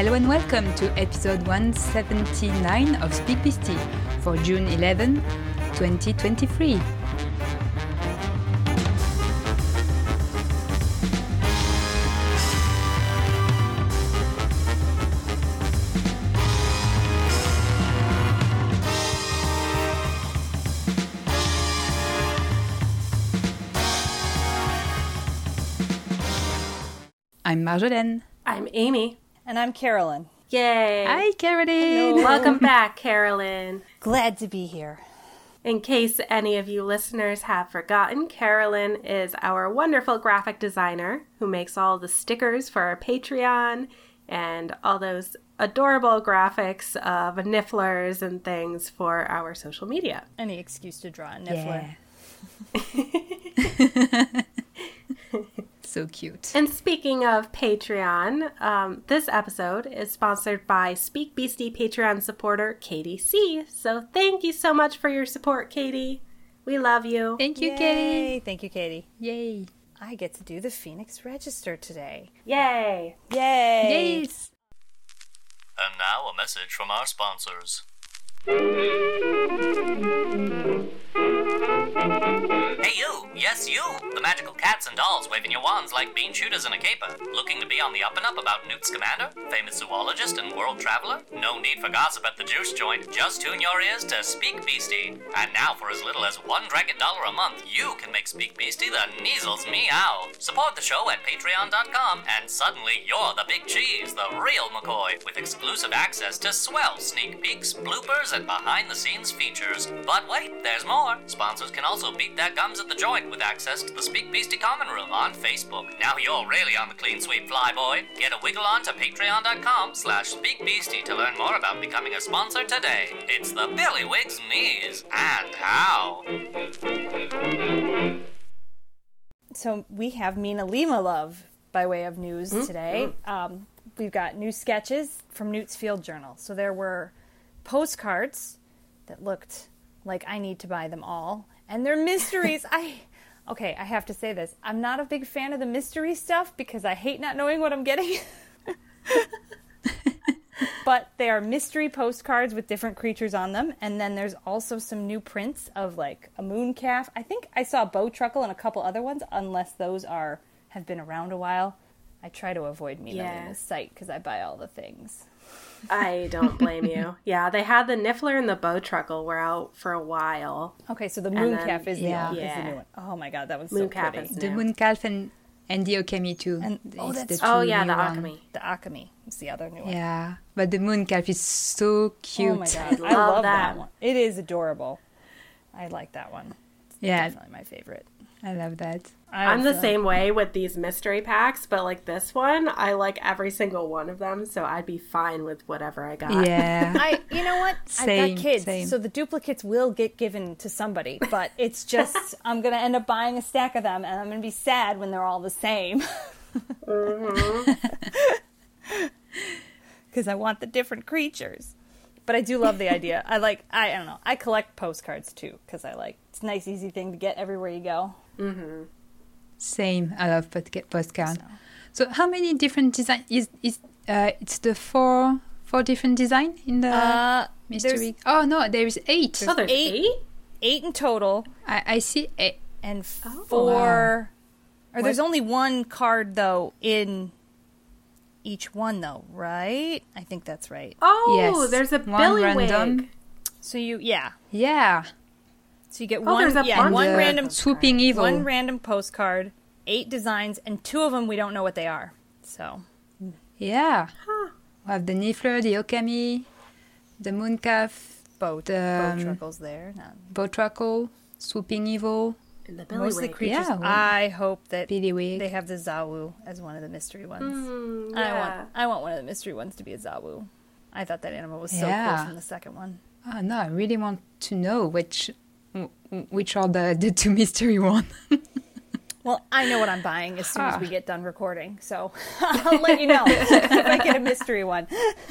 Hello and welcome to episode 179 of Speak Beastie for June 11, 2023. I'm Marjolaine. I'm Amy. And I'm Carolyn. Yay! Hi, Caroline. Welcome back, Carolyn. Glad to be here. In case any of you listeners have forgotten, Carolyn is our wonderful graphic designer who makes all the stickers for our Patreon and all those adorable graphics of nifflers and things for our social media. Any excuse to draw a niffler. Yeah. So cute. And speaking of Patreon, this episode is sponsored by Speak Beastie Patreon supporter Katie C. So thank you so much for your support, Katie. We love you. Thank you, Yay. Katie. Thank you, Katie. Yay. I get to do the Phoenix Register today. Yay. Yay! Yes. And now a message from our sponsors. Hey you! Yes you! The magical cats and dolls waving your wands like bean shooters in a caper. Looking to be on the up and up about Newt Scamander, famous zoologist and world traveler? No need for gossip at the juice joint. Just tune your ears to Speak Beastie. And now for as little as $1 a month, you can make Speak Beastie the Measles Meow. Support the show at patreon.com and suddenly you're the big cheese, the real McCoy, with exclusive access to swell sneak peeks, bloopers, and behind-the-scenes features. But wait, there's more. Sponsors can also beat their gums at the joint with access to the Speak Beastie Common Room on Facebook. Now you're really on the clean sweep, flyboy. Get a wiggle on to patreon.com/speakbeastie to learn more about becoming a sponsor today. It's the Billywigs Me's and how. So we have Mina Lima Love by way of news today. We've got new sketches from Newt's Field Journal. So there were postcards that looked like I need to buy them all. And they're mysteries. I have to say this. I'm not a big fan of the mystery stuff because I hate not knowing what I'm getting. But they are mystery postcards with different creatures on them. And then there's also some new prints of like a moon calf. I think I saw a Bowtruckle and a couple other ones, unless those have been around a while. I try to avoid Mina Lima's site because I buy all the things. I don't blame you. Yeah, they had the Niffler and the Bowtruckle were out for a while. Okay, so the mooncalf is, yeah. is the new one. Oh my god, that one's Mooncalf so pretty. is The new. mooncalf and the Okami too. And- It's that's- the Oh two yeah, the new one. Akami. The Akami is the other new one. Yeah, but the mooncalf is so cute. Oh my god, I Love love that. that one. It is adorable. I like that one. It's Yeah, definitely my favorite. I love that. I'm the same way with these mystery packs, but like this one, I like every single one of them, so I'd be fine with whatever I got. Yeah. You know what? I've Same, got kids, same. so the duplicates will get given to somebody, but it's just, I'm going to end up buying a stack of them, and I'm going to be sad when they're all the same. Because I want the different creatures. But I do love the idea. I don't know, I collect postcards too, because it's a nice, easy thing to get everywhere you go. Mm-hmm. Same. I love postcard. So how many different design is it's the four different design in the mystery? Oh no, there is 8. Oh, there's 8? 8 in total, I see 8. and Oh. 4... Or there's only one card, though, in each one, though, right? I think that's right. Oh, Yes. there's a One Billy random. wig. So you get Oh, there's a bunch one of random Swooping Evil. one random postcard, 8 designs, and 2 of them we don't know what they are. So Yeah. We have the Niffler, the Okami, the mooncalf, Bowtruckle's there. No. Bowtruckle, Swooping Evil, And the Billy Most of the wig. creatures. Yeah. I hope that Billywig. they have the Zawu as one of the mystery ones. Yeah. I want one of the mystery ones to be a Zawu. I thought that animal was so Yeah. cool from the second one. Oh no, I really want to know which are the 2 mystery one. Well, I know what I'm buying as soon as we get done recording, so I'll let you know if I get a mystery one.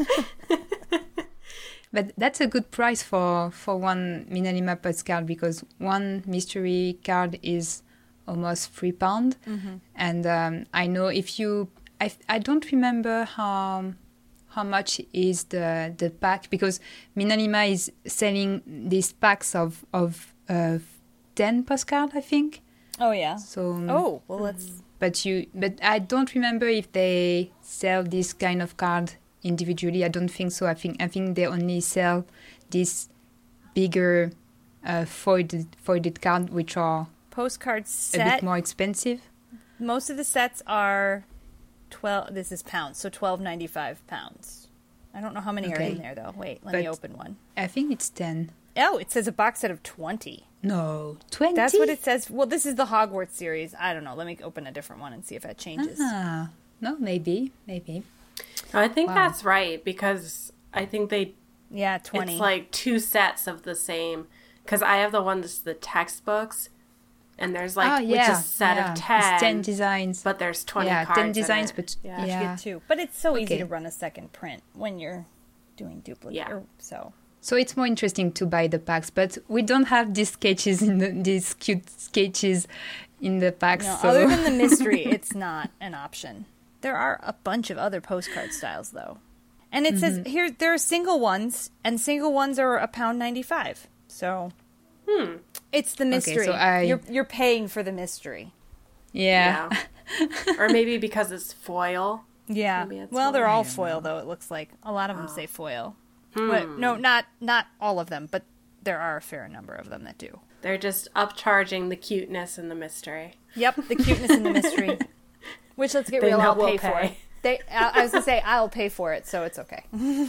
But that's a good price for one Mina Lima postcard, because one mystery card is almost £3. And I know if you... I don't remember how how much is the pack, because Minalima is selling these packs of 10 postcards, I think. Oh yeah. So let's. But I don't remember if they sell this kind of card individually. I don't think so. I think they only sell this bigger folded card, which are Postcard set. a bit more expensive. Most of the sets are 12. This is pounds, so £12.95. I don't know how many are in there though. Wait, let me open one. I think it's 10. Oh, it says a box set of 20. No, 20. That's what it says. Well, this is the Hogwarts series. I don't know. Let me open a different one and see if that changes. No, maybe. I think that's right, because I think 20. It's like 2 sets of the same. Because I have the one that's the textbooks, and there's which is a set of 10. It's 10 designs. But there's 20 cards 10 designs, in it. but You get 2. But it's so easy to run a second print when you're doing duplicate. Yeah. So it's more interesting to buy the packs, but we don't have these sketches these cute sketches in the packs. No, so. other than the mystery, it's not an option. There are a bunch of other postcard styles though, and it says here there are single ones, and single ones are £1.95. So, it's the mystery. Okay, so you're paying for the mystery. Yeah. Or maybe because it's foil. Yeah. Well, they're all foil though. It looks like a lot of them say foil. But, no, not all of them, but there are a fair number of them that do. They're just upcharging the cuteness and the mystery. Yep, the cuteness and the mystery. Which, let's get real, I'll pay for it. I was going to say, I'll pay for it, so it's okay.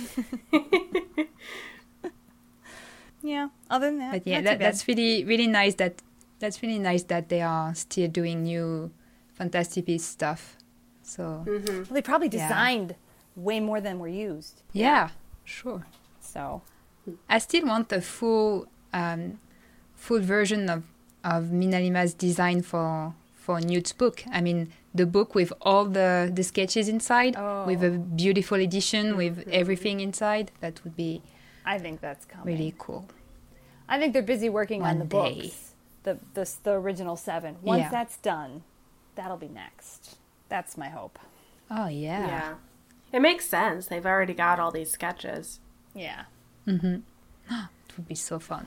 Yeah, other than that. But yeah, that's really, really nice that's really nice that they are still doing new Fantastic Beasts stuff. So well, they probably designed way more than were used. Yeah. Sure. So, I still want a full version of Minalima's design for Newt's book. I mean, the book with all the sketches inside, with a beautiful edition with everything inside. That would be. I think that's coming. Really cool. I think they're busy working on the day. books, the original 7. Once that's done, that'll be next. That's my hope. Oh yeah. Yeah. It makes sense. They've already got all these sketches. Yeah. It would be so fun.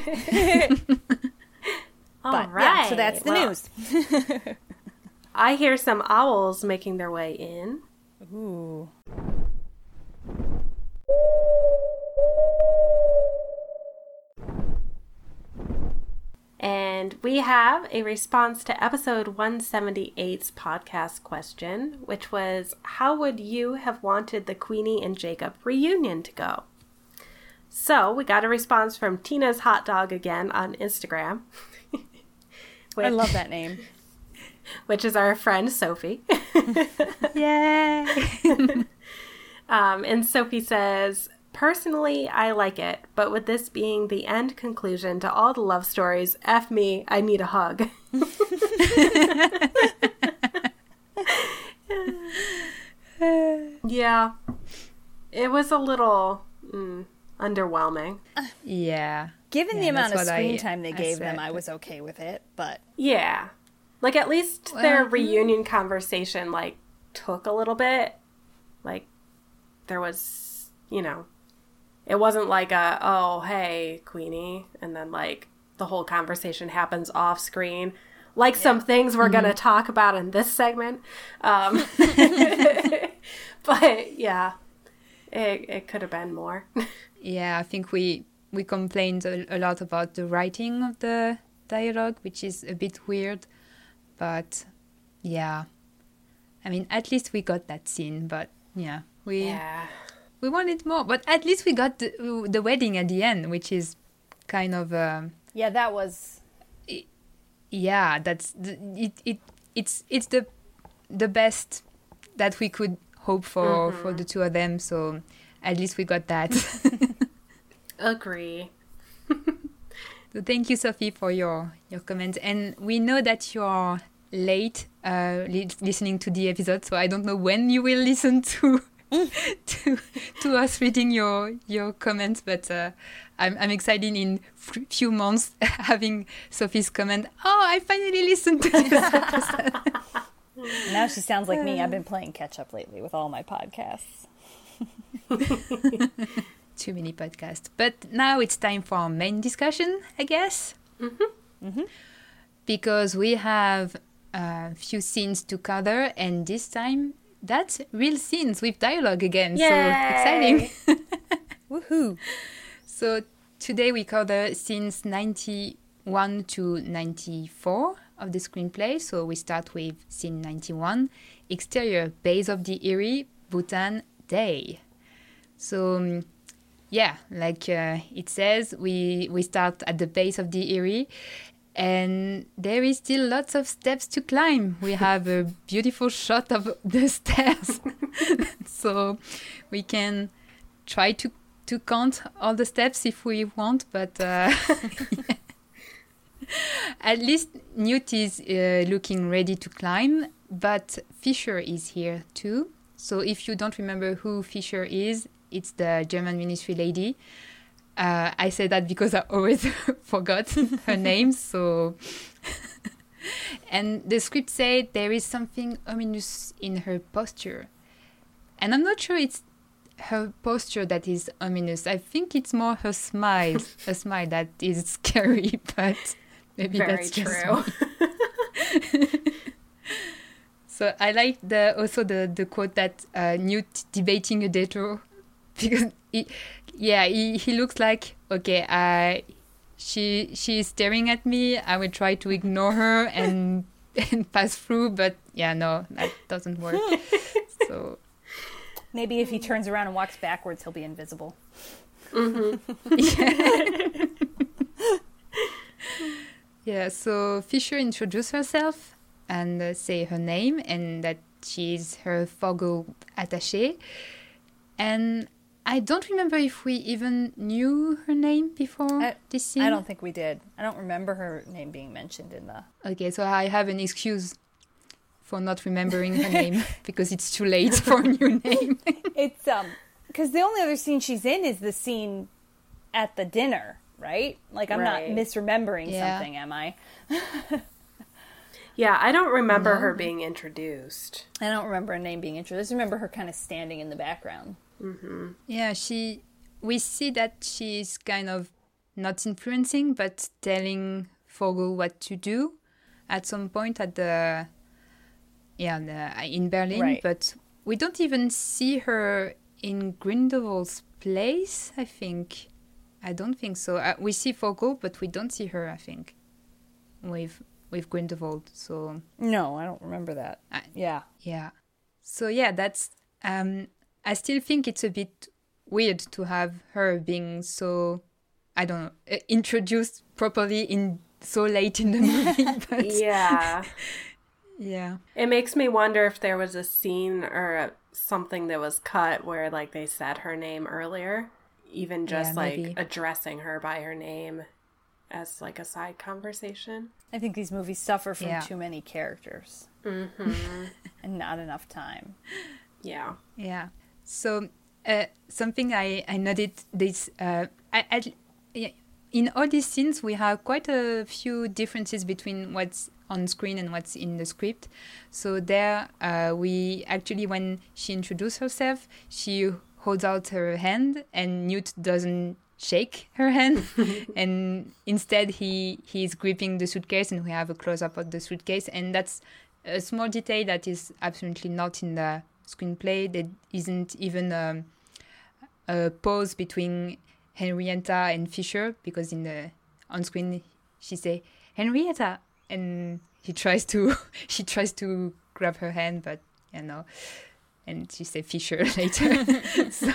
All right. Yeah, so that's the news. I hear some owls making their way in. Ooh. And we have a response to episode 178's podcast question, which was, how would you have wanted the Queenie and Jacob reunion to go? So we got a response from Tina's Hot Dog again on Instagram. I love that name. Which is our friend Sophie. Yay! And Sophie says, personally, I like it, but with this being the end conclusion to all the love stories, F me, I need a hug. Yeah. It was a little underwhelming. Yeah. Given the amount of screen time they gave them, I was okay with it, but... Yeah. Like, at least their reunion conversation, like, took a little bit. Like, there was, you know... It wasn't like a, oh, hey, Queenie, and then, like, the whole conversation happens off screen. Like some things we're going to talk about in this segment. But, yeah, it could have been more. Yeah, I think we complained a lot about the writing of the dialogue, which is a bit weird. But, yeah. I mean, at least we got that scene, but, yeah, we wanted more, but at least we got the wedding at the end, which is kind of yeah, that was that's it's the best that we could hope for the two of them. So at least we got that. Agree. So thank you, Sophie, for your comments, and we know that you are late listening to the episode, so I don't know when you will listen to us reading your comments, but I'm excited in few months having Sophie's comment. Oh, I finally listened to this episode. Now she sounds like me. I've been playing catch up lately with all my podcasts. Too many podcasts. But now it's time for our main discussion, I guess. Because we have a few scenes to cover, and this time that's real scenes with dialogue again. Yay! So exciting. Woohoo! So today we cover scenes 91 to 94 of the screenplay. So we start with scene 91, exterior base of the Erie, Bhutan, day. So like it says, we start at the base of the Erie, and there is still lots of steps to climb. We have a beautiful shot of the stairs. So we can try to count all the steps if we want, but at least Newt is looking ready to climb, but Fisher is here too. So if you don't remember who Fisher is, it's the German ministry lady. I say that because I always forgot her name. So, and the script said there is something ominous in her posture, and I'm not sure it's her posture that is ominous. I think it's more her smile, a smile that is scary. But maybe Very that's just true. me. So I like also the quote that Newt debating a detour, because he looks like, okay, she is staring at me. I will try to ignore her and pass through, but no, that doesn't work. So Maybe if he turns around and walks backwards, he'll be invisible. Yeah, so Fisher introduced herself and say her name and that she's her Fogel attaché. And I don't remember if we even knew her name before this scene. I don't think we did. I don't remember her name being mentioned in the... Okay, so I have an excuse for not remembering her name because it's too late for a new name. It's, because the only other scene she's in is the scene at the dinner, right? Like, I'm not misremembering something, am I? Yeah, I don't remember her being introduced. I don't remember a name being introduced. I just remember her kind of standing in the background. Mm-hmm. Yeah, we see that she's kind of not influencing, but telling Fogel what to do at some point at in Berlin. Right. But we don't even see her in Grindelwald's place, I think. I don't think so. We see Fogel, but we don't see her, I think, with Grindelwald. So No, I don't remember that. Yeah. So that's... I still think it's a bit weird to have her being so, I don't know, introduced properly in so late in the movie. But Yeah. yeah. It makes me wonder if there was a scene or something that was cut where, like, they said her name earlier, even just, maybe. addressing her by her name as, like, a side conversation. I think these movies suffer from too many characters. Mm-hmm. And not enough time. Yeah. Yeah. So something I noted this in all these scenes we have quite a few differences between what's on screen and what's in the script. So there we actually, when she introduced herself, she holds out her hand and Newt doesn't shake her hand and instead he's gripping the suitcase and we have a close-up of the suitcase, and that's a small detail that is absolutely not in the screenplay. There isn't even a pause between Henrietta and Fisher, because on screen she say Henrietta and she tries to grab her hand, but and she say Fisher later. So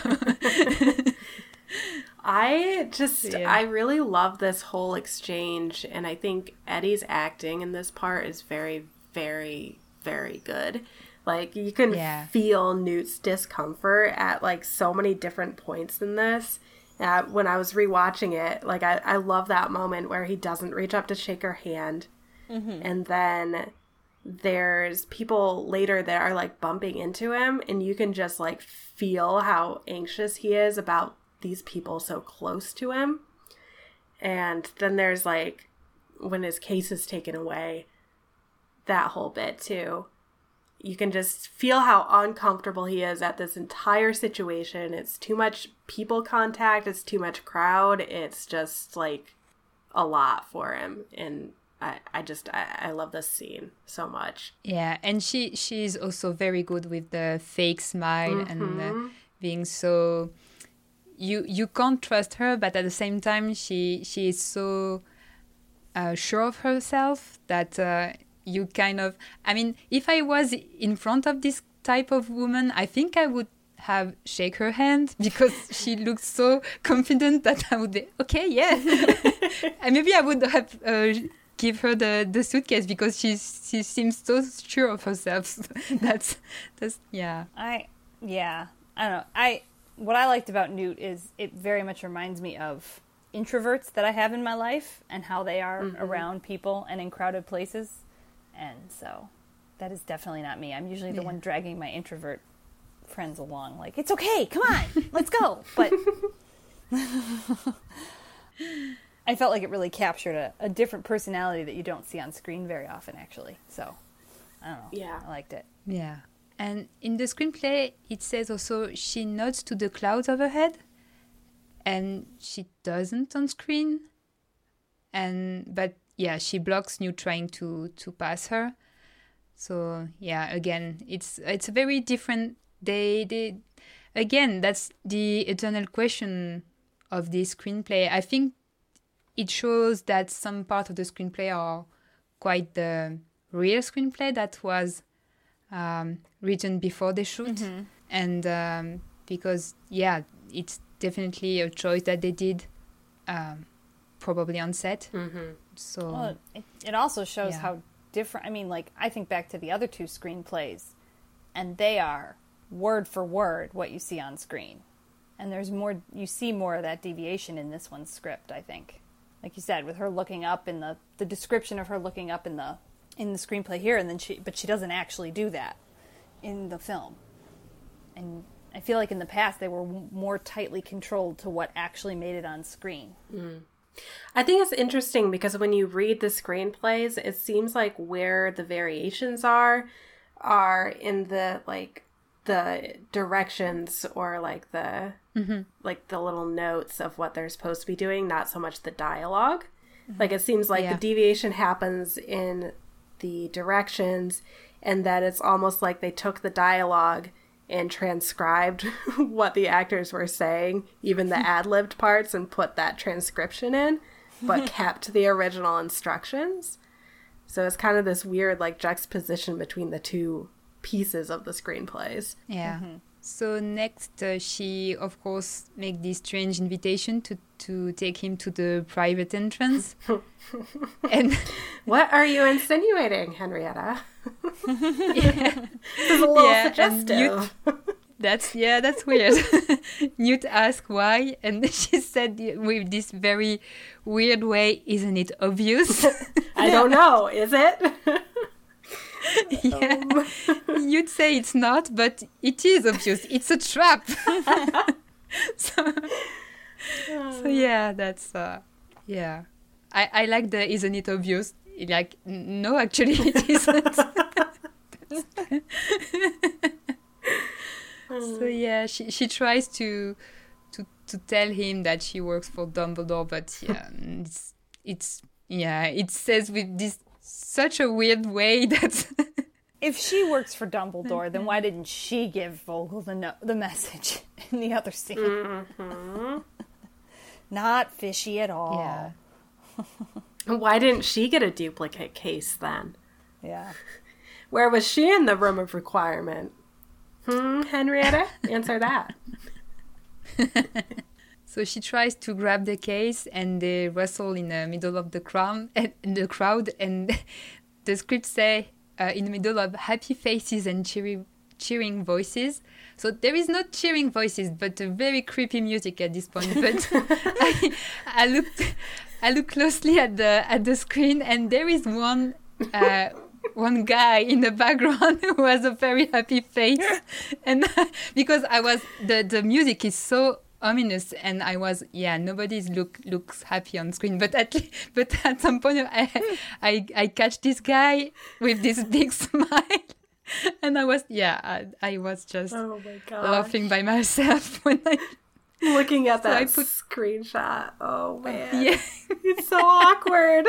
I really love this whole exchange, and I think Eddie's acting in this part is very, very, very good. Like, you can feel Newt's discomfort at, like, so many different points in this. When I was rewatching it, like, I love that moment where he doesn't reach up to shake her hand. Mm-hmm. And then there's people later that are, like, bumping into him, and you can just, like, feel how anxious he is about these people so close to him. And then there's, like, when his case is taken away, that whole bit, too. you can just feel how uncomfortable he is at this entire situation. It's too much people contact. It's too much crowd. It's just like a lot for him. And I love this scene so much. Yeah, and she's also very good with the fake smile and being so... You can't trust her, but at the same time, she is so sure of herself that you kind of... I mean, if I was in front of this type of woman, I think I would have shake her hand because she looks so confident that I would be, okay, yeah. And maybe I would have... give her the suitcase because she seems so sure of herself. that's yeah. I don't know. What I liked about Newt is it very much reminds me of introverts that I have in my life and how they are around people and in crowded places. And so that is definitely not me. I'm usually the one dragging my introvert friends along. Like, it's okay, come on, let's go. But I felt like it really captured a different personality that you don't see on screen very often, actually. So, I don't know. Yeah. I liked it. Yeah. And in the screenplay, it says also she nods to the clouds overhead, and she doesn't on screen. But yeah, she blocks Newt trying to pass her. So yeah, again, it's a very different. They again, that's the eternal question of this screenplay. I think it shows that some part of the screenplay are quite the real screenplay that was written before the shoot. And because, yeah, it's definitely a choice that they did probably on set. So well, it also shows how different... I mean, like, I think back to the other two screenplays, and they are word for word what you see on screen. And there's more... You see more of that deviation in this one's script, I think. Like you said, with her looking up in the description of her looking up in the screenplay here, and then she doesn't actually do that in the film. And I feel like in the past they were more tightly controlled to what actually made it on screen. I think it's interesting because when you read the screenplays, it seems like where the variations are in the the directions or like the like the little notes of what they're supposed to be doing, not so much the dialogue. Like it seems like the deviation happens in the directions, and that it's almost like they took the dialogue and transcribed what the actors were saying, even the ad-libbed parts, and put that transcription in, but kept the original instructions. So it's kind of this weird like juxtaposition between the two pieces of the screenplays. Yeah. So next, she of course make this strange invitation to take him to the private entrance. And what are you insinuating, Henrietta? This is a little suggestive. That's weird. Newt asked why, and she said with this very weird way, "Isn't it obvious?" I don't know. Is it? Yeah, you'd say it's not, but it is obvious. It's a trap. so yeah, that's yeah. I like the "isn't it obvious?" Like, no, actually, it isn't. So yeah, she tries to tell him that she works for Dumbledore, but yeah, it says with this such a weird way that if she works for Dumbledore, then why didn't she give Vogel the message in the other scene? Not fishy at all. Yeah. Why didn't she get a duplicate case then? Yeah. Where was she in the room of requirement? Henrietta? Answer that. So she tries to grab the case, and they wrestle in the middle of the crowd, and the script say in the middle of happy faces and cheering voices. So there is not cheering voices, but a very creepy music at this point. But I look closely at the screen, and there is one guy in the background who has a very happy face, and because the music is so ominous, and I was nobody looks happy on screen, but at some point I catch this guy with this big smile, And I was I was just Oh my god. laughing by myself when I Looking at that I put- screenshot. Oh man. yeah. It's so awkward.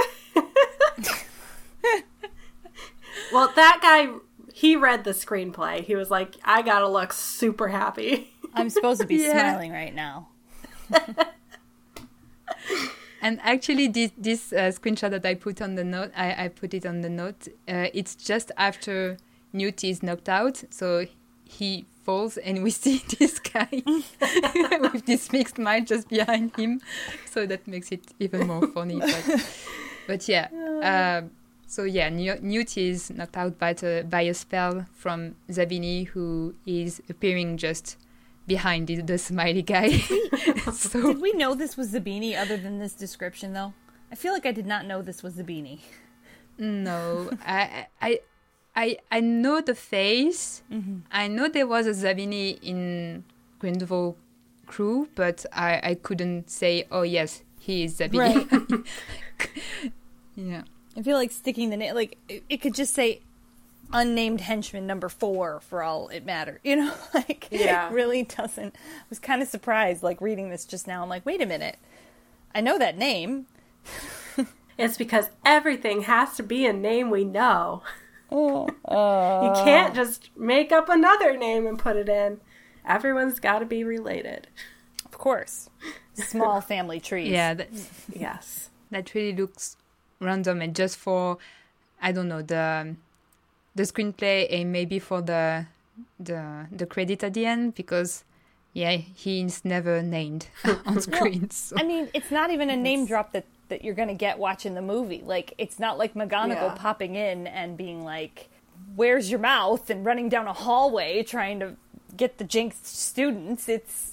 Well, that guy, he read the screenplay. He was like, I gotta look super happy. I'm supposed to be Yeah. smiling right now. And actually, this screenshot that I put on the note, I put it on the note. It's just after Newt is knocked out, so he falls, and we see this guy with this mixed smile just behind him. So that makes it even more funny. But yeah, so yeah, Newt is knocked out by a spell from Zabini, who is appearing just behind the smiley guy. So Did we know this was Zabini other than this description, though? I feel like I did not know this was Zabini. no, I know the face. Mm-hmm. I know there was a Zabini in Grindelwald crew, but I couldn't say, oh yes, he is Zabini. Yeah. I feel like sticking the name, like, it could just say unnamed henchman number 4 for all it mattered. You know, like, Yeah. it really doesn't. I was kind of surprised, like, reading this just now. I'm like, wait a minute. I know that name. It's because everything has to be a name we know. Oh, You can't just make up another name and put it in. Everyone's got to be related. of course. Small family trees. Yeah, Yes. that really looks random, and just for, I don't know, the screenplay, and maybe for the credit at the end, because yeah, he's never named on screen. So. I mean, it's not even a name drop that you're going to get watching the movie. Like, it's not like McGonagall Yeah. popping in and being like, where's your mouth? And running down a hallway trying to get the jinxed students. It's...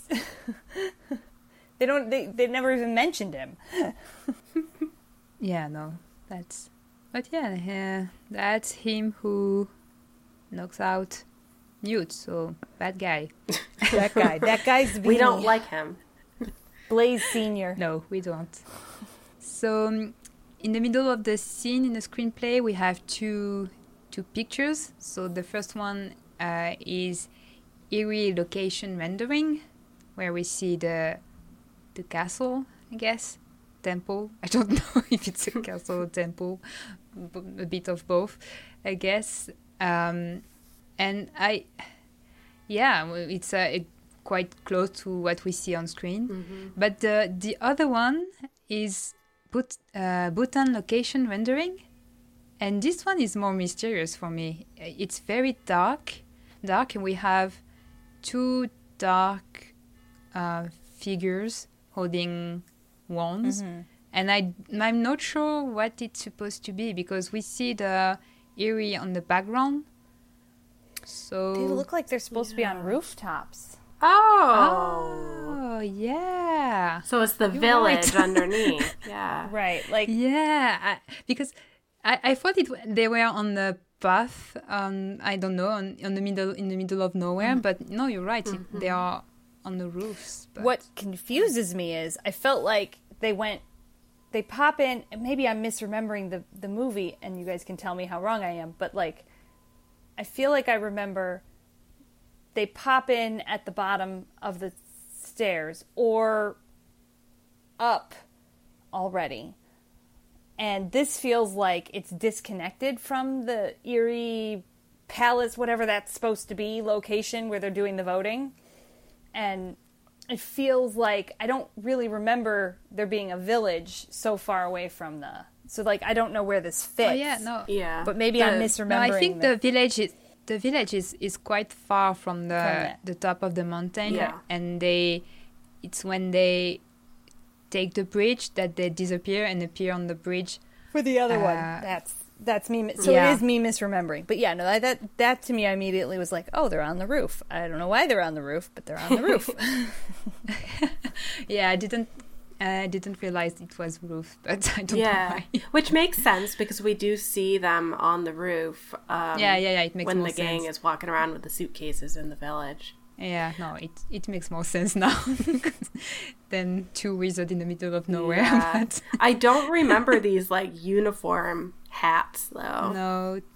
they never even mentioned him. Yeah, no, but yeah, that's him who knocks out Newt, so bad guy. That guy's We don't Zabini. like him. Blaise Senior. No, we don't. So, in the middle of the scene in the screenplay, we have two pictures. So the first one is eerie location rendering, where we see the castle, I guess, temple. I don't know if it's a castle or temple, a bit of both, I guess. And it's quite close to what we see on screen. But the other one is Bhutan location rendering, and this one is more mysterious for me. It's very dark, and we have two dark figures holding wands, and I'm not sure what it's supposed to be, because we see the Eyrie on the background. So They look like they're supposed to be on rooftops. Oh. Oh, yeah. So it's the You're village right. underneath. Yeah. Right, like... Yeah, because I thought they were on the path. I don't know, in the middle of nowhere. But no, you're right. They are on the roofs. But What confuses me is I felt like they pop in, and maybe I'm misremembering the movie, and you guys can tell me how wrong I am, but like, I feel like I remember they pop in at the bottom of the stairs or up already. And this feels like it's disconnected from the Eyrie Palace, whatever that's supposed to be, location where they're doing the voting. And it feels like I don't really remember there being a village so far away from so like I don't know where this fits. oh yeah, no. Yeah. But maybe I'm No, misremembering. I think the village is quite far from the top of the mountain. Yeah. And it's when they take the bridge that they disappear and appear on the bridge. for the other one. That's me. So Yeah. it is me misremembering. But yeah, no, that to me, I immediately was like, oh, they're on the roof. I don't know why they're on the roof, but they're on the roof. Yeah, I didn't realize it was roof, but I don't know why. Which makes sense because we do see them on the roof. Yeah, it makes when more the gang sense. is walking around with the suitcases in the village. Yeah, no, it makes more sense now than two wizards in the middle of nowhere. Yeah. But I don't remember these like uniform hats though. no,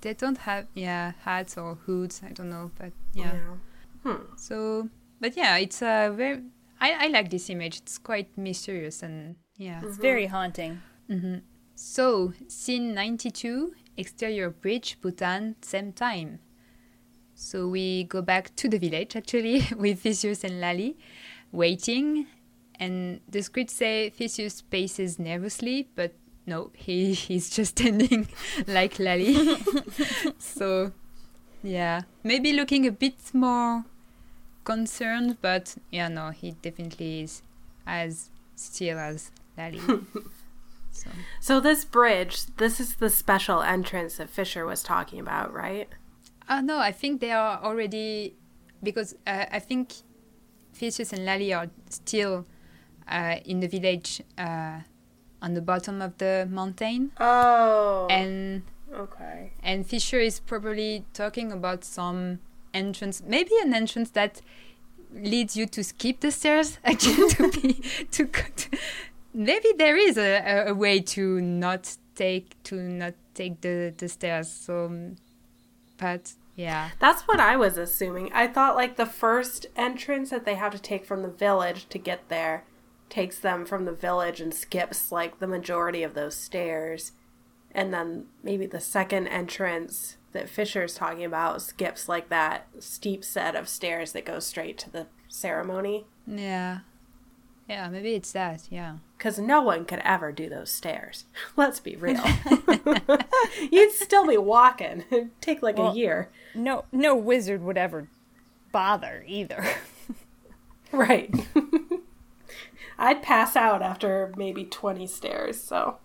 they don't have hats or hoods. I don't know, but yeah. So, but yeah, it's a very. I like this image. It's quite mysterious and yeah. It's very haunting. So, scene 92, exterior bridge, Bhutan, same time. So we go back to the village actually with Theseus and Lali waiting, and the script say Theseus paces nervously, but no, he's just standing like Lali. So yeah, maybe looking a bit more concerned, but yeah, no, he definitely is as still as Lali. So this bridge, this is the special entrance that Fisher was talking about, right? No, I think they are already, because I think Theseus and Lali are still in the village on the bottom of the mountain. Oh. And okay. And Fisher is probably talking about some entrance, maybe an entrance that leads you to skip the stairs. Actually, maybe there is a way to not take the stairs. So. But yeah, that's what I was assuming. I thought like the first entrance that they have to take from the village to get there takes them from the village and skips like the majority of those stairs, and then maybe the second entrance that Fisher's talking about skips like that steep set of stairs that go straight to the ceremony. Yeah, maybe it's that. Yeah, because no one could ever do those stairs. Let's be real. You'd still be walking. It'd take like a year. No wizard would ever bother either. Right. I'd pass out after maybe 20 stairs, so.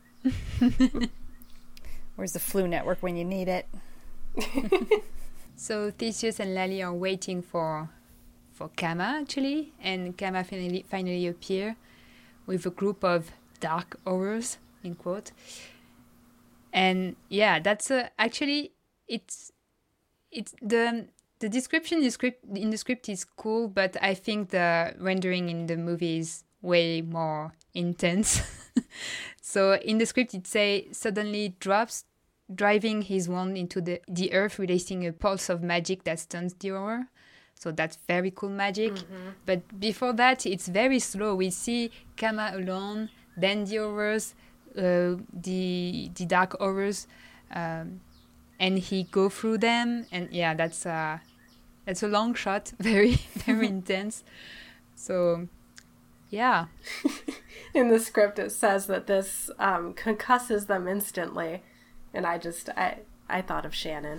Where's the Flu Network when you need it? So Theseus and Lali are waiting for Kama, actually, and Kama finally appear with a group of dark horrors, in quote. And yeah, that's actually it's the description in the script is cool, but I think the rendering in the movie is way more intense. So in the script it say suddenly drops, driving his wand into the earth, releasing a pulse of magic that stuns the horror. So that's very cool magic. But before that, it's very slow. We see Kama alone, then the horrors, the dark horrors, and he go through them. And yeah, that's a long shot, very very intense. So yeah. In the script, it says that this concusses them instantly, and I thought of Shannon.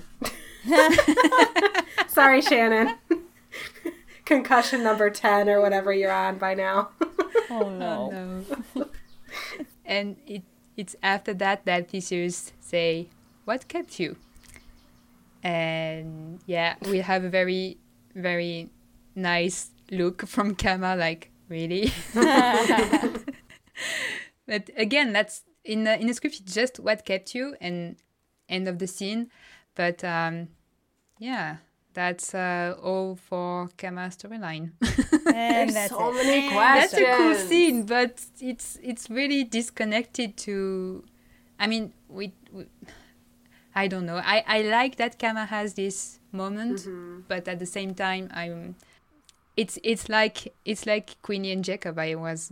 Sorry, Shannon. Concussion number 10 or whatever you're on by now. Oh no. No. And it's after that Theseus say, "What kept you?" And yeah, we have a very, very nice look from Kama, like, really? But again, that's in the script, it's just what kept you and end of the scene. But yeah, that's all for Kama's storyline. And There's so many questions. That's a cool scene, but it's really disconnected to. I mean, we I don't know. I like that Kama has this moment, but at the same time, it's like Queenie and Jacob. I was.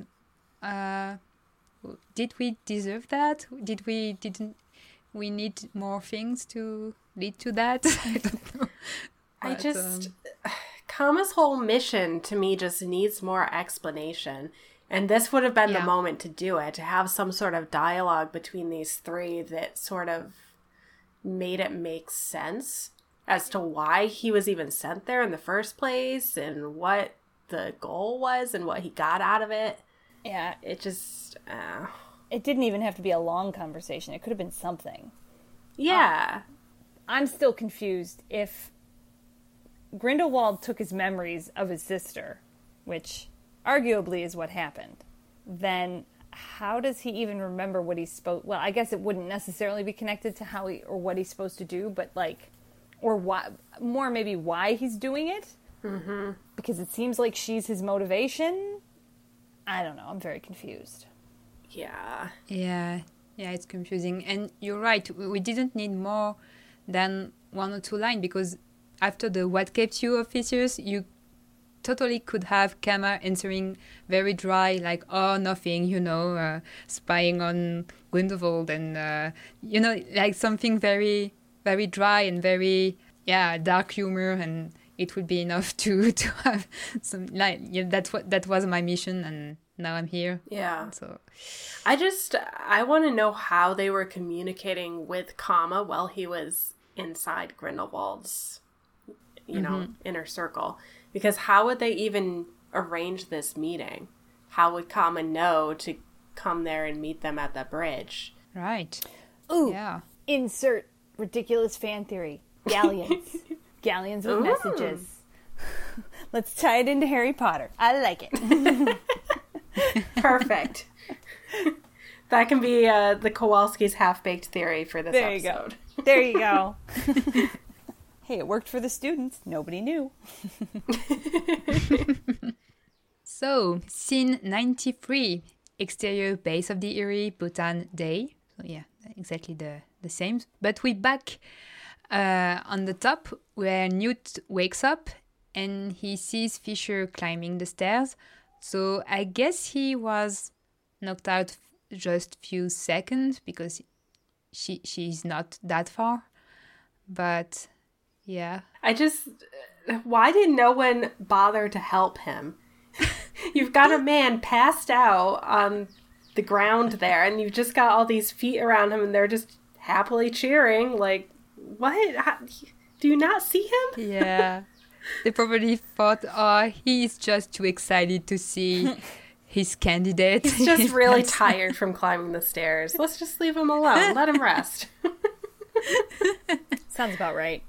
Did we deserve that? Didn't we need more things to lead to that? I don't know. But, Kama's whole mission to me just needs more explanation. And this would have been the moment to do it, to have some sort of dialogue between these three that sort of made it make sense as to why he was even sent there in the first place and what the goal was and what he got out of it. Yeah. It just... It didn't even have to be a long conversation. It could have been something. Yeah. I'm still confused if Grindelwald took his memories of his sister, which arguably is what happened, then how does he even remember what he's supposed... Well, I guess it wouldn't necessarily be connected to how he or what he's supposed to do, but like... Or why, more maybe why he's doing it? Mm-hmm. Because it seems like she's his motivation. I don't know. I'm very confused. Yeah. Yeah, it's confusing. And you're right. We didn't need more than one or two lines, because after the "What kept you" officers, you totally could have Kama answering very dry, like, "Oh, nothing, spying on Grindelwald," and like something very, very dry and very, dark humor, and it would be enough to have some, like, that was my mission, and now I'm here. Yeah. So I want to know how they were communicating with Kama while he was inside Grindelwald's, inner circle. Because how would they even arrange this meeting? How would Kama know to come there and meet them at the bridge? right. Ooh, Yeah. insert ridiculous fan theory. Galleons. Galleons with messages. Let's tie it into Harry Potter. I like it. Perfect. That can be the Kowalski's half-baked theory for this episode. There you go. Hey, it worked for the students. Nobody knew. So, scene 93, exterior base of the Eyrie, Bhutan Day. So yeah, exactly the same. But we back on the top where Newt wakes up and he sees Fisher climbing the stairs. So I guess he was knocked out just few seconds because she's not that far. But yeah. Why did no one bother to help him? You've got a man passed out on the ground there, and you've just got all these feet around him, and they're just happily cheering. Like, what? Do you not see him? Yeah. They probably thought, oh, he's just too excited to see his candidate. He's just really tired from climbing the stairs. Let's just leave him alone. Let him rest. Sounds about right.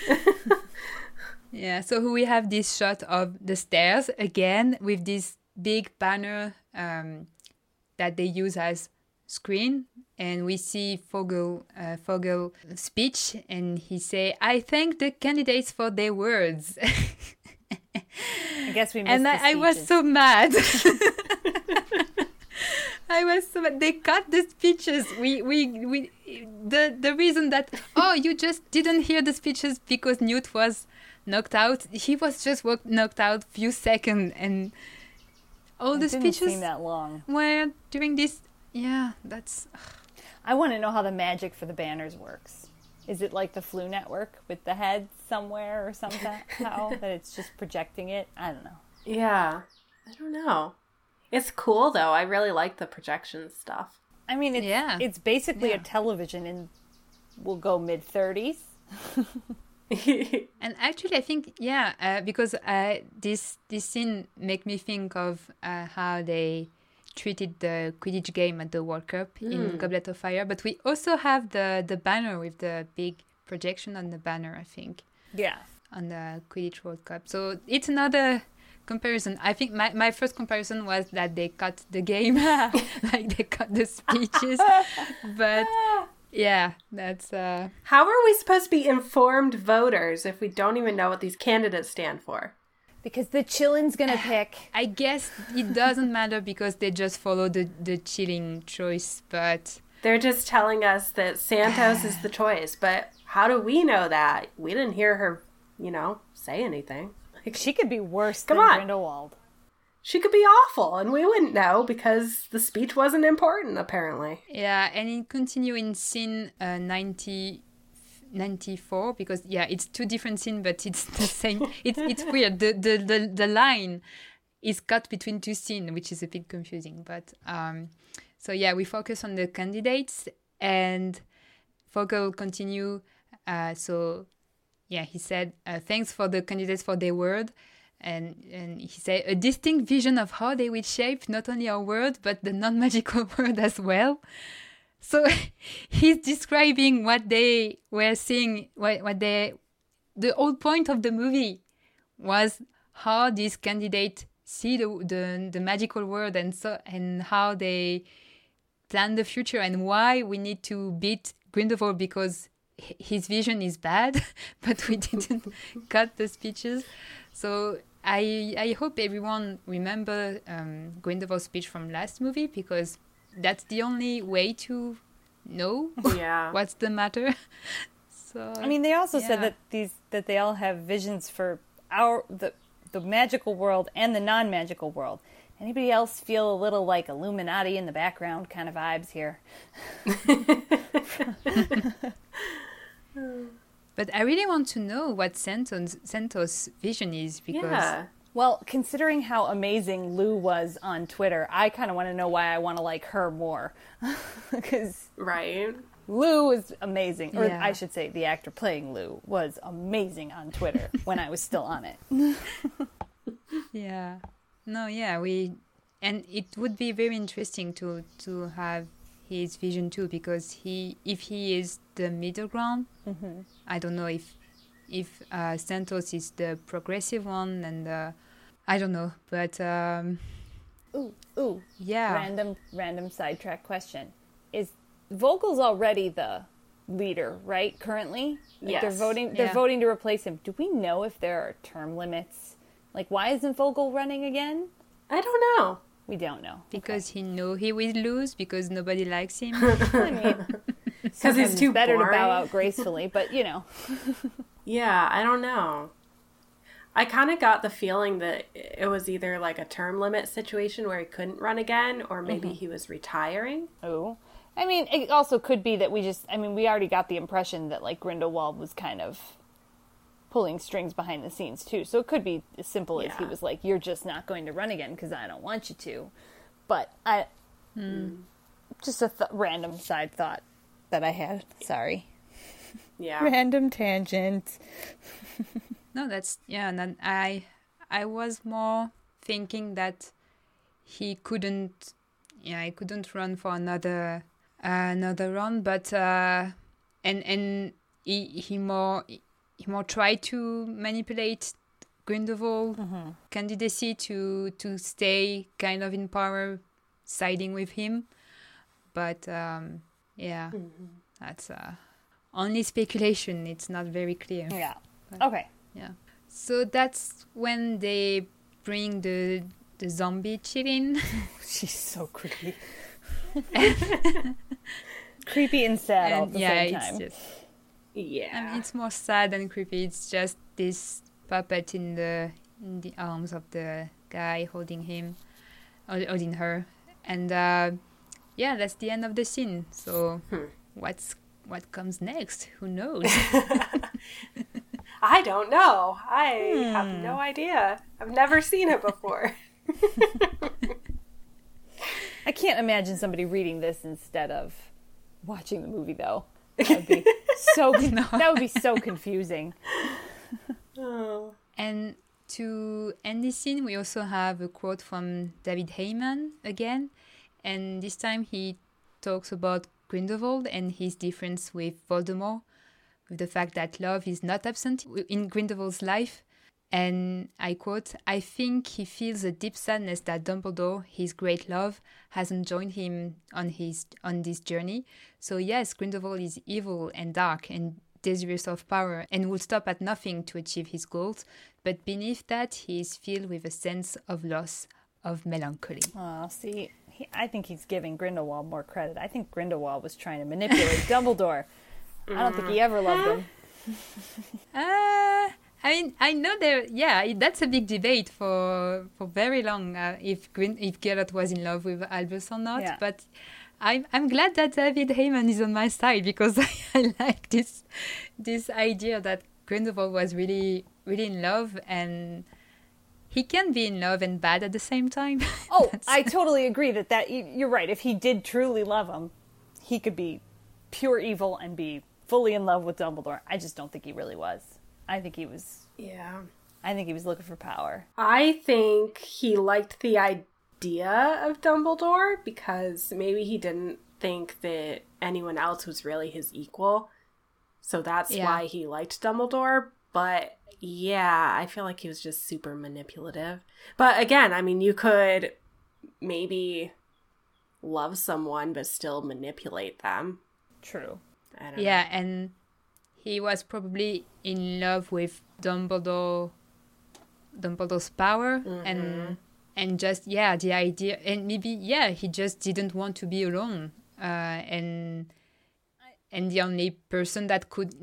Yeah, so we have this shot of the stairs again with this big banner that they use as screen, and we see Fogel speech, and he say, "I thank the candidates for their words." I guess we missed And I was so mad. I was so mad. They cut the speeches. The reason that, you just didn't hear the speeches because Newt was knocked out. He was just knocked out few seconds, and all the speeches didn't seem that long. were during this. Yeah, that's. I want to know how the magic for the banners works. Is it like the Flu Network with the head somewhere or something? How that it's just projecting it? I don't know. Yeah, I don't know. It's cool though. I really like the projection stuff. I mean, it's basically a television, and we'll go mid-30s. And actually, I think, because this scene make me think of how they treated the Quidditch game at the World Cup in Goblet of Fire. But we also have the banner with the big projection on the banner, I think. Yeah. On the Quidditch World Cup. So it's another comparison. I think my first comparison was that they cut the game, like they cut the speeches. But yeah, that's... How are we supposed to be informed voters if we don't even know what these candidates stand for? Because the Chillin's gonna pick. I guess it doesn't matter because they just follow the chilling choice, but... They're just telling us that Santos is the choice, but how do we know that? We didn't hear her, say anything. Like, She could be worse Come than on. Grindelwald. She could be awful, and we wouldn't know because the speech wasn't important, apparently. Yeah, and it continue in scene 94 because it's two different scenes, but it's the same. It's weird. The line is cut between two scenes, which is a bit confusing. But we focus on the candidates, and Fogel continue. He said, "Thanks for the candidates for their word." And he said, "A distinct vision of how they will shape not only our world, but the non-magical world as well." So he's describing what they were seeing, the whole point of the movie was how these candidates see the magical world and how they plan the future and why we need to beat Grindelwald because his vision is bad, but we didn't cut the speeches. So I hope everyone remember Grindelwald's speech from last movie because that's the only way to know what's the matter. So I mean, they also said yeah. that they all have visions for the magical world and the non-magical world. Anybody else feel a little like Illuminati in the background kind of vibes here? But I really want to know what Santos' vision is because Yeah. Well, considering how amazing Lou was on Twitter, I kind of want to know why I want to like her more. Because Right. Lou was amazing. Or Yeah. I should say the actor playing Lou was amazing on Twitter when I was still on it. yeah, no, yeah, and it would be very interesting to have his vision too because if he is the middle ground, I don't know if Santos is the progressive one and I don't know, but Ooh. yeah, Random sidetrack question. Is Vogel's already the leader, right? Currently? Like Yes. They're Yeah. voting to replace him. Do we know if there are term limits? Like, why isn't Vogel running again? I don't know. We don't know. because he know he will lose because nobody likes him. I mean, Because he's it's too better boring. to bow out gracefully, but you know. Yeah, I don't know. I kind of got the feeling that it was either like a term limit situation where he couldn't run again, or maybe he was retiring. Oh. I mean, it also could be that we already got the impression that, like, Grindelwald was kind of pulling strings behind the scenes, too. So it could be as simple as he Yeah. was like, you're just not going to run again because I don't want you to. But just a random side thought that I had. Sorry. Yeah. Random tangent. No, that's yeah. And then I was more thinking that he couldn't run for another run, but and he more tried to manipulate Grindelwald candidacy to stay kind of in power, siding with him, but yeah, that's only speculation. It's not very clear. Yeah. Okay. Yeah. So that's when they bring the zombie chick in. She's so creepy. Creepy and sad all at the same time. Just, Yeah. I mean, it's more sad than creepy. It's just this puppet in the arms of the guy holding holding her, and yeah, that's the end of the scene. So what comes next? Who knows? I don't know. I have no idea. I've never seen it before. I can't imagine somebody reading this instead of watching the movie, though. That would be that would be so confusing. Oh. And to end this scene, we also have a quote from David Heyman again, and this time he talks about Grindelwald and his difference with Voldemort, with the fact that love is not absent in Grindelwald's life. And I quote, "I think he feels a deep sadness that Dumbledore, his great love, hasn't joined him on this journey. So yes, Grindelwald is evil and dark and desirous of power and will stop at nothing to achieve his goals. But beneath that, he is filled with a sense of loss, of melancholy." Oh, see, I think he's giving Grindelwald more credit. I think Grindelwald was trying to manipulate Dumbledore. I don't think he ever loved him. I mean, I know that's a big debate for very long if Geralt was in love with Albus or not. Yeah. But I'm glad that David Heyman is on my side because I like this idea that Grindelwald was really really in love, and he can be in love and bad at the same time. Oh, I totally agree that you're right. If he did truly love him, he could be pure evil and be fully in love with Dumbledore. I just don't think he really was. I think he was looking for power. I think he liked the idea of Dumbledore because maybe he didn't think that anyone else was really his equal. So that's why he liked Dumbledore. But yeah, I feel like he was just super manipulative. But again, I mean, you could maybe love someone but still manipulate them. True. I don't know. Yeah, and he was probably in love with Dumbledore's power and just the idea, and maybe he just didn't want to be alone, and the only person that could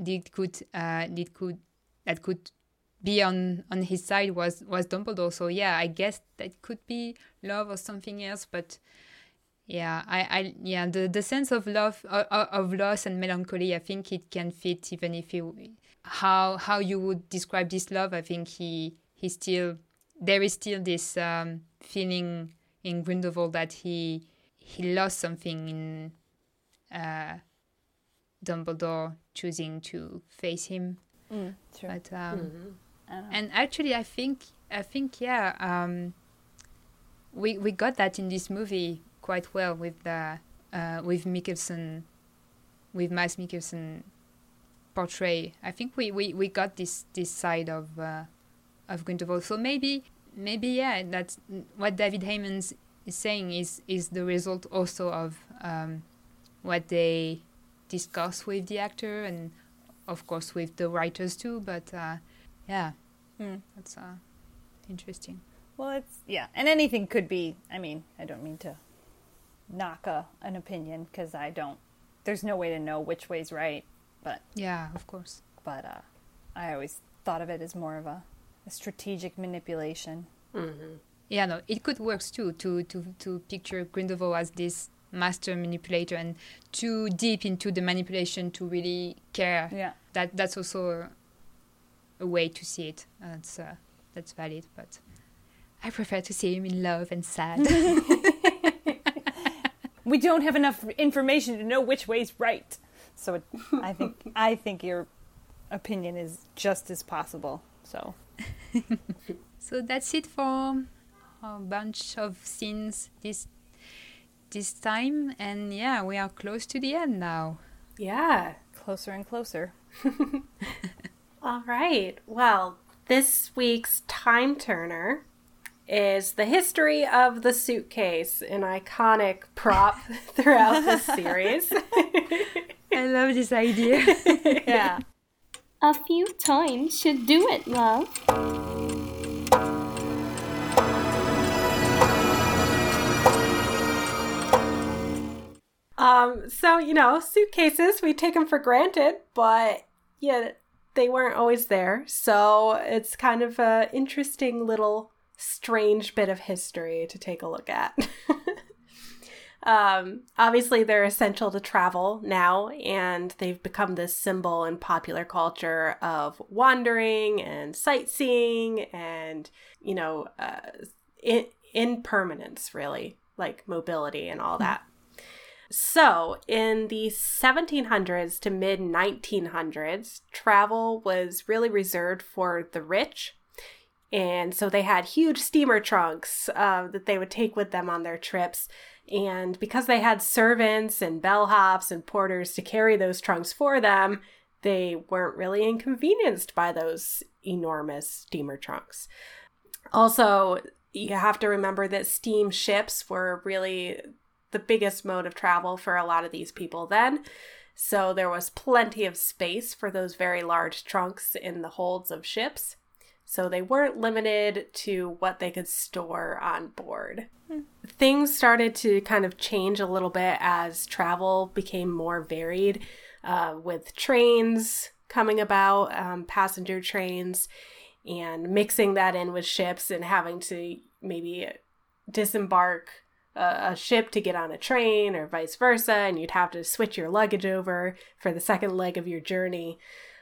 be on his side was Dumbledore. So yeah, I guess that could be love or something else. But yeah, the sense of love, of loss and melancholy, I think it can fit even if how you would describe this love. I think there is still this feeling in Grindelwald that he lost something in Dumbledore choosing to face him. True. But and actually, I think yeah, we got that in this movie quite well with Mikkelsen, with Mads Mikkelsen portray. I think we got this side of Grindelwald. So maybe yeah, that's what David Heyman is saying is the result also of what they discuss with the actor and of course with the writers too. But yeah, that's interesting. Well, and anything could be. I mean, I don't mean to knock an opinion because there's no way to know which way's right. But yeah, of course. But I always thought of it as more of a strategic manipulation. Mm-hmm. Yeah, no, it could work too to picture Grindelwald as this master manipulator and too deep into the manipulation to really care. Yeah, that's also a way to see it. That's valid, but I prefer to see him in love and sad. We don't have enough information to know which way's right. So I think your opinion is just as possible. So so that's it for a bunch of scenes this time, and yeah, we are close to the end now. Yeah, closer and closer. All right. Well, this week's Time Turner is the history of the suitcase, an iconic prop throughout this series. I love this idea. Yeah. A few times should do it, love. So, suitcases, we take them for granted, but yeah, they weren't always there. So it's kind of an interesting little strange bit of history to take a look at. Obviously, they're essential to travel now, and they've become this symbol in popular culture of wandering and sightseeing and, impermanence, really, like mobility and all that. So, in the 1700s to mid-1900s, travel was really reserved for the rich. And so they had huge steamer trunks that they would take with them on their trips. And because they had servants and bellhops and porters to carry those trunks for them, they weren't really inconvenienced by those enormous steamer trunks. Also, you have to remember that steamships were really the biggest mode of travel for a lot of these people then. So there was plenty of space for those very large trunks in the holds of ships. So they weren't limited to what they could store on board. Things started to kind of change a little bit as travel became more varied, with trains coming about, passenger trains, and mixing that in with ships and having to maybe disembark a ship to get on a train or vice versa, and you'd have to switch your luggage over for the second leg of your journey.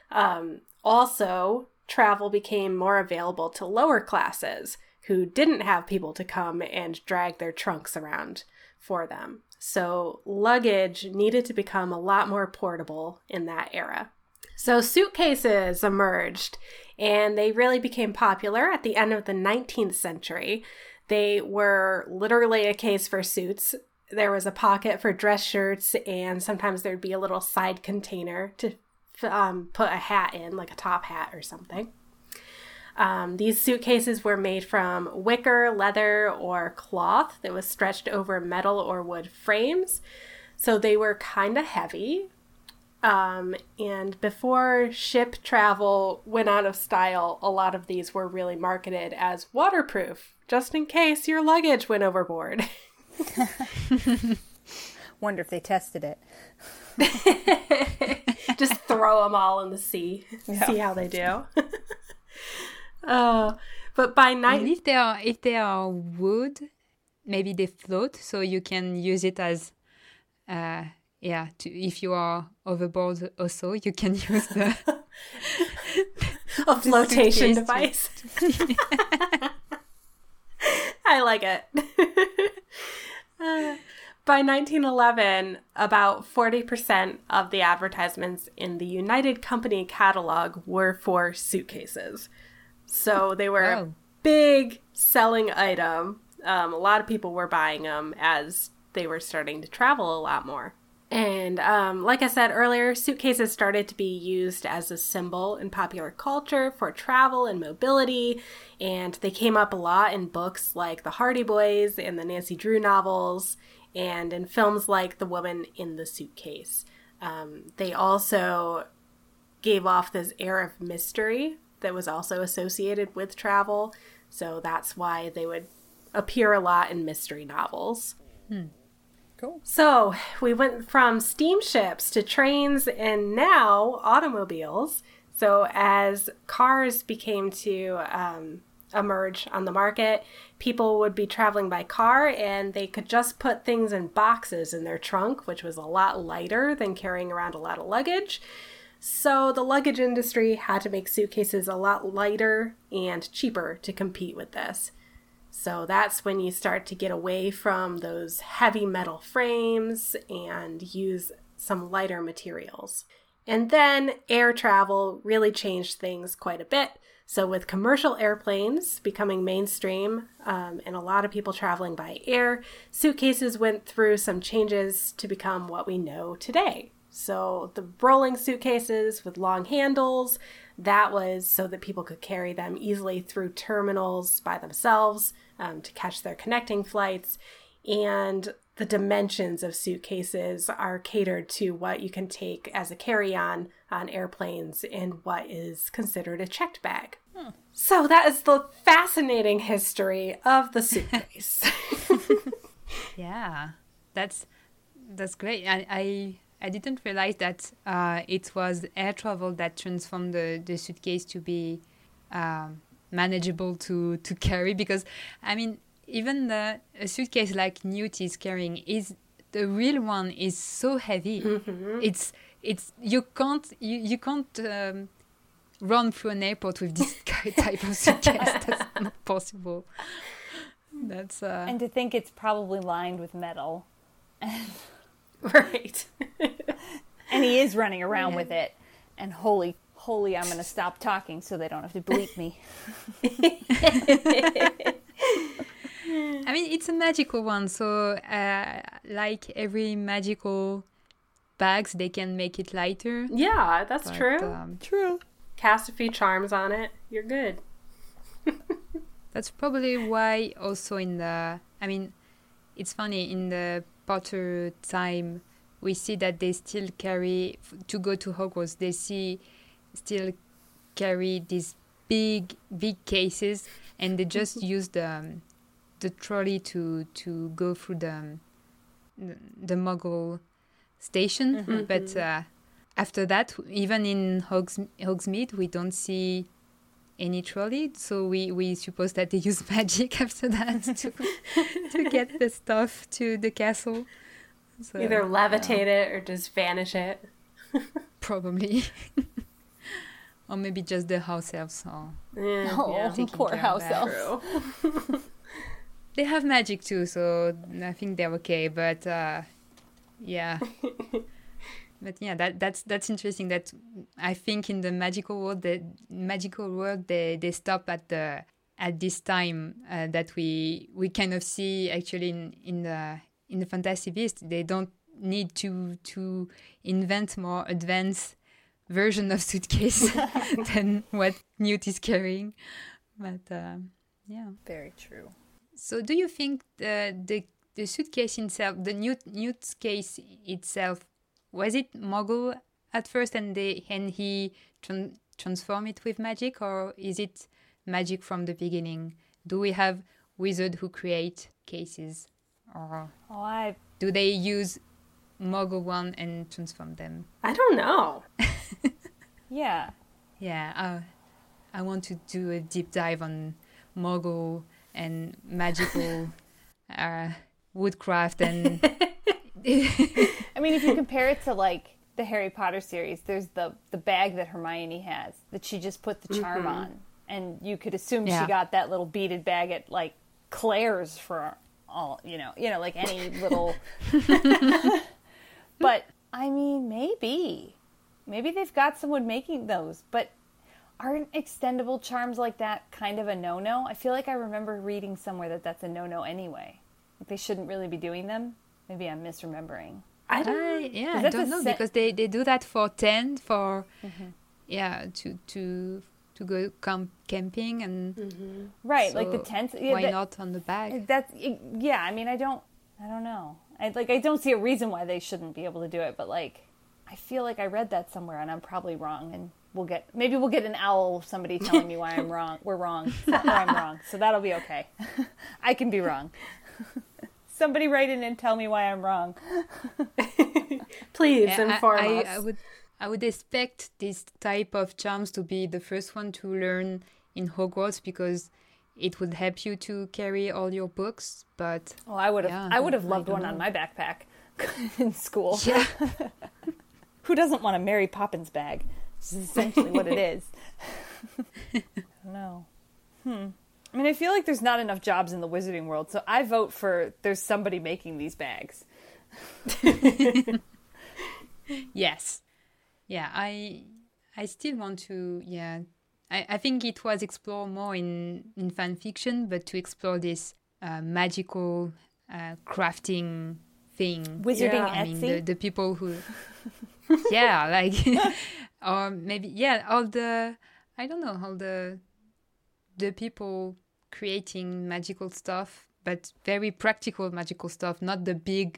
Also, travel became more available to lower classes who didn't have people to come and drag their trunks around for them. So luggage needed to become a lot more portable in that era. So suitcases emerged, and they really became popular at the end of the 19th century. They were literally a case for suits. There was a pocket for dress shirts, and sometimes there'd be a little side container to put a hat in, like a top hat or something. These suitcases were made from wicker, leather, or cloth that was stretched over metal or wood frames. So they were kind of heavy. And before ship travel went out of style, a lot of these were really marketed as waterproof, just in case your luggage went overboard. Wonder if they tested it. throw them all in the sea, see how they do. But by night, And if they are wood, maybe they float, so you can use it as if you are overboard also, you can use the a flotation suitcase device. I like it. By 1911, about 40% of the advertisements in the United Company catalog were for suitcases. So they were a big selling item. A lot of people were buying them as they were starting to travel a lot more. And like I said earlier, suitcases started to be used as a symbol in popular culture for travel and mobility. And they came up a lot in books like The Hardy Boys and the Nancy Drew novels, and in films like The Woman in the Suitcase. They also gave off this air of mystery that was also associated with travel. So that's why they would appear a lot in mystery novels. Cool. So we went from steamships to trains and now automobiles. So as cars became to emerge on the market, people would be traveling by car and they could just put things in boxes in their trunk, which was a lot lighter than carrying around a lot of luggage. So the luggage industry had to make suitcases a lot lighter and cheaper to compete with this. So that's when you start to get away from those heavy metal frames and use some lighter materials. And then air travel really changed things quite a bit. So with commercial airplanes becoming mainstream and a lot of people traveling by air, suitcases went through some changes to become what we know today. So the rolling suitcases with long handles, that was so that people could carry them easily through terminals by themselves to catch their connecting flights. And the dimensions of suitcases are catered to what you can take as a carry-on on airplanes and what is considered a checked bag. So that is the fascinating history of the suitcase. Yeah, that's great. I didn't realize that it was air travel that transformed the suitcase to be manageable to carry, because I mean, even a suitcase like Newt is carrying, the real one is so heavy. Mm-hmm. It's you can't run through an airport with this type of suitcase. That's not possible. That's and to think it's probably lined with metal. Right. And he is running around with it. And holy, I'm going to stop talking so they don't have to bleep me. I mean, it's a magical one. So, like every magical bags, they can make it lighter. Yeah, that's true. True. Cast a few charms on it. You're good. That's probably why also it's funny, in the Potter time, we see that they still carry, to go to Hogwarts, they still carry these big cases, and they just use the trolley to go through the Muggle station. Mm-hmm. But after that, even in Hogsmeade, we don't see any trolley, so we suppose that they use magic after that to get the stuff to the castle. So, either levitate it or just vanish it. Probably. Or maybe just the house elves. Poor house elves. They have magic too, so I think they're okay. But yeah. But yeah, that's interesting. That I think in the magical world, they stop at this time that we kind of see actually in the Fantasy Beasts. They don't need to invent more advanced version of suitcase than what Newt is carrying. But yeah, very true. So, do you think the suitcase itself, the Newt's case itself, was it Muggle at first, and he transformed it with magic, or is it magic from the beginning? Do we have wizards who create cases, or do they use Muggle one and transform them? I don't know. Yeah. Yeah, I want to do a deep dive on Muggle and magical woodcraft and I mean, if you compare it to like the Harry Potter series, there's the bag that Hermione has that she just put the charm on, and you could assume she got that little beaded bag at like Claire's for all you know, like any little. But I mean, maybe they've got someone making those, but aren't extendable charms like that kind of a no-no? I feel like I remember reading somewhere that that's a no-no anyway. Like they shouldn't really be doing them. Maybe I'm misremembering. I don't know because they do that for tent for to go camping and right, so like the tent. Yeah, why not on the bag? That's I mean, I don't know. I don't see a reason why they shouldn't be able to do it, but like I feel like I read that somewhere and I'm probably wrong, and we'll get an owl, somebody telling me why I'm wrong. We're wrong, or I'm wrong, so that'll be okay. I can be wrong. Somebody write in and tell me why I'm wrong. Please inform us. I would expect this type of charms to be the first one to learn in Hogwarts because it would help you to carry all your books. But I would have loved one on my backpack in school. Yeah. Who doesn't want a Mary Poppins bag? Which is essentially what it is. I don't know. I mean, I feel like there's not enough jobs in the wizarding world, so I vote for there's somebody making these bags. Yes. Yeah, I still want to, I think it was explored more in fan fiction, but to explore this magical crafting thing. Wizarding I Etsy? mean, the people who... yeah, like... or maybe, all the... I don't know, all the people creating magical stuff, but very practical magical stuff, not the big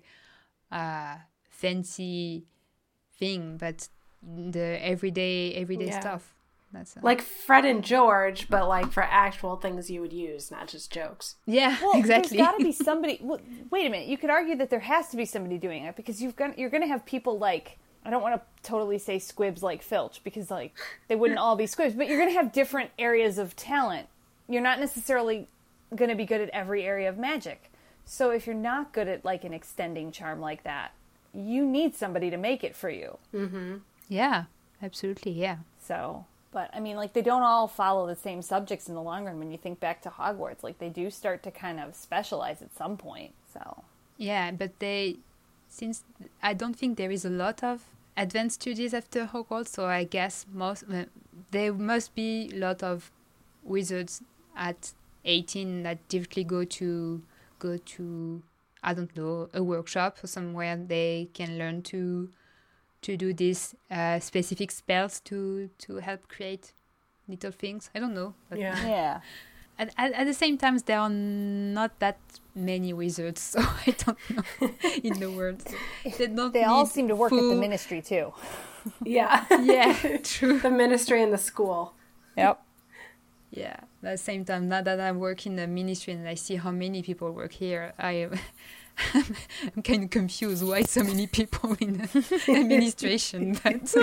fancy thing, but the everyday stuff. That's like Fred and George, but like for actual things you would use, not just jokes. Yeah, well, exactly. There's got to be somebody. Well, wait a minute. You could argue that there has to be somebody doing it because you're going to have people like, I don't want to totally say squibs like Filch because like they wouldn't all be squibs, but you're going to have different areas of talent. You're not necessarily going to be good at every area of magic. So if you're not good at like an extending charm like that, you need somebody to make it for you. Mm-hmm. Yeah, absolutely. Yeah. So, but I mean, like they don't all follow the same subjects in the long run. When you think back to Hogwarts, like they do start to kind of specialize at some point. So. Yeah, but since I don't think there is a lot of advanced studies after Hogwarts, so I guess there must be a lot of wizards at 18 that directly go to I don't know, a workshop or somewhere they can learn to do these specific spells to help create little things. I don't know. But yeah. At the same time, there are not that many wizards, so I don't know in the world. They all seem to work at the ministry too. Yeah. Yeah, true. The ministry and the school. Yep. Yeah. At the same time, now that I work in the ministry and I see how many people work here, I'm kind of confused why so many people in administration.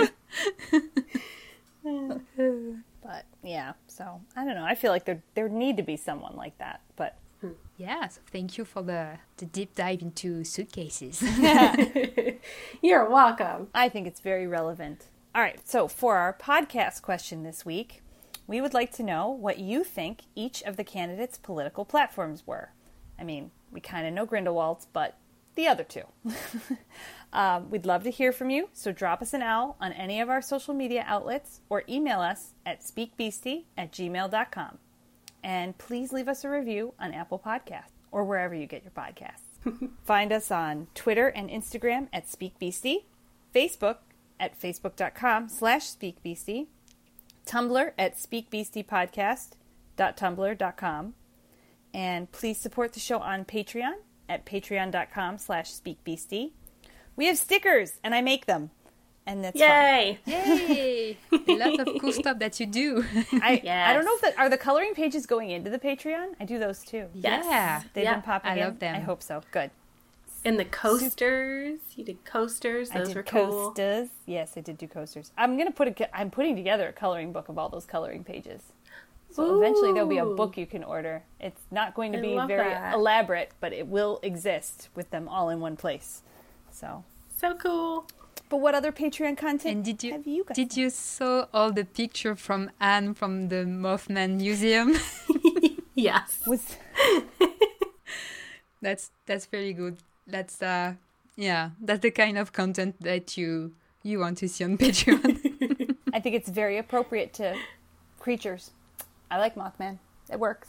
But yeah, so I don't know. I feel like there need to be someone like that. But yeah, so thank you for the deep dive into suitcases. You're welcome. I think it's very relevant. All right, so for our podcast question this week, we would like to know what you think each of the candidates' political platforms were. I mean, we kind of know Grindelwald's, but the other two. We'd love to hear from you, so drop us an owl on any of our social media outlets or email us at speakbeastie@gmail.com. And please leave us a review on Apple Podcasts or wherever you get your podcasts. Find us on Twitter and Instagram at SpeakBeastie, Facebook at facebook.com/SpeakBeastie, Tumblr at speakbeastiepodcast.tumblr.com, and please support the show on Patreon at patreon.com/SpeakBeastie. We have stickers, and I make them, and that's Yay! fun. Yay! Lots of cool stuff that you do. I don't know if are the coloring pages going into the Patreon? I do those too. Yeah. They've been popping in. I love them. I hope so. Good. And the coasters. You did coasters. Those were cool. Coasters. Yes, I did do coasters. I'm putting together a coloring book of all those coloring pages. So eventually there'll be a book you can order. It's not going to be very elaborate, but it will exist with them all in one place. So cool. But what other Patreon content And have you guys? did you saw all the picture from Anne from the Mothman Museum? Yes. That's very good. That's that's the kind of content that you want to see on Patreon. I think it's very appropriate to creatures. I like Mothman. It works.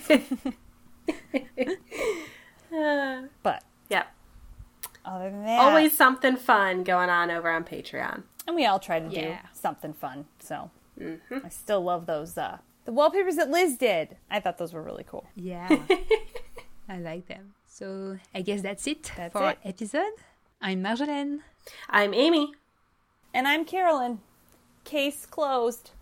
But Yep. other than that, Always something fun going on over on Patreon. and we all try to do something fun. So I still love those. The wallpapers that Liz did. I thought those were really cool. Yeah. I like them. So I guess that's it That's for our it. episode. I'm Marjolaine. I'm Amy. And I'm Carolyn. Case closed.